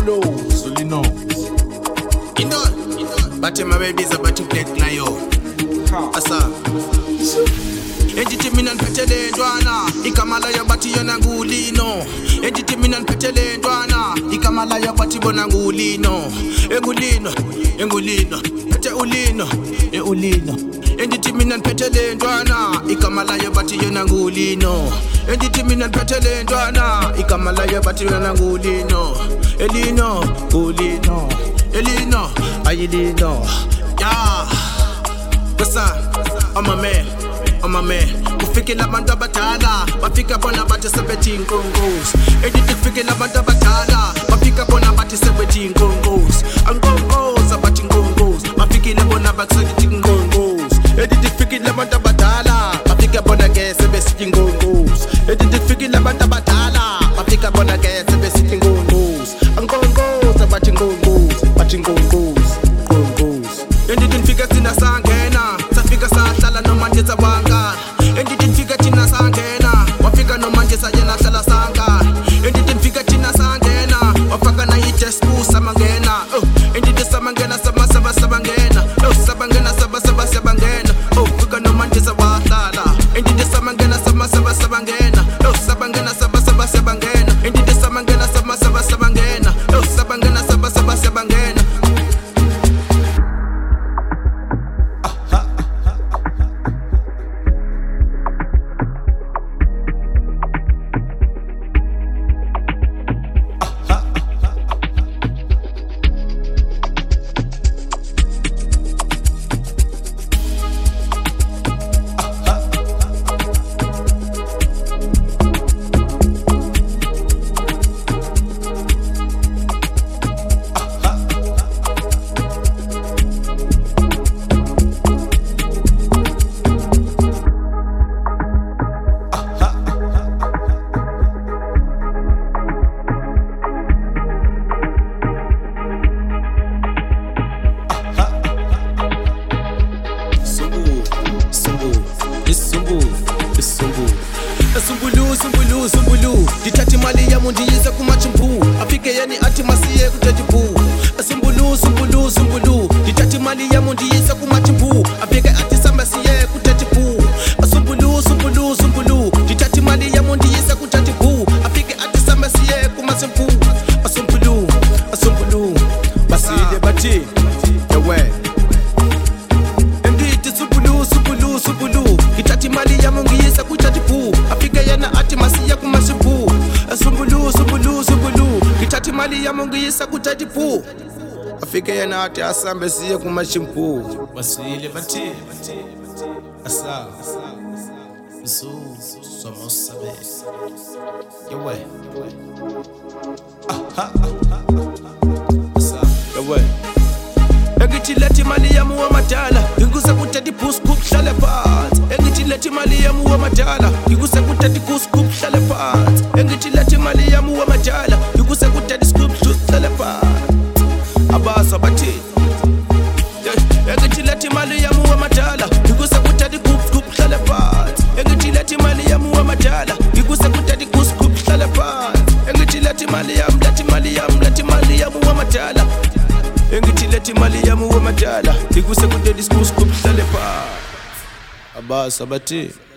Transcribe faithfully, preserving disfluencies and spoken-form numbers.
Polo, Solino. Indol, bate my babies about to play Clio. Asa. Ejiti minan petele ndwana, ikamala ya bati yona ngulino. Ejiti minan petele ndwana, ikamala ya bati bona ngulino. Engulino, engulino, pete ulino, e ulino. Ejiti minan petele ndwana, ikamala ya bati yona ngulino. Ejiti minan petele ndwana, ikamala ya bati yona ngulino. Elino, ngulino, elino, ayilino. Yeah, what's up? I'm a man. I'm a man. Kufikela bantu abadala bafika bona bathi sebethi inkonkosi. Edithi kufikela bantu abadala bafika bona bathi sebethi inkonkosi. Ankonkosi abathi inkonkosi bafikile bona bathi inkonkosi. Edithi kufikela bantu abadala bafika bona ke sebethi inkonkosi. Edithi kufikela bantu abadala bafika bona ke sebethi inkonkosi. Ankonkosi abathi inkonkosi bathi inkonkosi inkonkosi. Edithi nifika sina sangena safika sahlala nomanje sabanga. Endithi nifika thina sangena wafika nomanje sayena hlala sanga. Endithi nifika thina sangena wafaka na i-desku samangena. Oh endithi samangena sama sama sabangena. Oh sabangena saba saba sabangena. Oh fika nomanje sabahlala. Endithi samangena sama sama sabangena. Oh sabangena saba saba sabangena. Endithi samangena sama sama sabangena. Oh sabangena saba saba sabangena. Sumbulu, sumbulu, sumbulu. Ditati mali ya mundi yisa kumachimpu. Afike yani ati masiye kutajibu. Sumbulu, sumbulu, sumbulu. Ditati mali ya mundi yisa kumachimpu. Afike ati sambasiye kutajibu. Sumbulu, sumbulu, sumbulu. Ditati mali ya mundi yisa kutajibu. Afike ati sambasiye kumachimpu. Sumbulu, sumbulu. Basile bati. Yawe. Enditi sumbulu, sumbulu, sumbulu. Ditati mali ya mundi yisa kutajibu. Yana ati masiya kumasibu. Sumbulu, sumbulu, sumbulu. Kitati mali ya mungu yisa kutatipu. Afike yana ati asambe siya kumashimpu. Basile bati. Asa. Nsu. Somos sabe. Yawe. Aha. Asa. Yawe. Engithi leti mali ya muwa matala. Ngikusa kutatipu scoop hlale phansi. Engithi leti mali ya muwa matala. Ngikuse kutati kuscoop hlale phansi. Engithi leti mali ya muwa matala. Ngikuse kutati scoop hlale phansi. Abasa bathi. Engithi leti mali ya muwa matala. Ngikuse kutati kuscoop hlale phansi. Engithi leti mali ya muwa matala. Ngikuse kutati kuscoop hlale phansi. Engithi leti mali ya leti mali ya leti mali ya muwa matala. Engithi leti mali ya muwa matala. Ngikuse kutati kuscoop hlale phansi. Abasa bathi.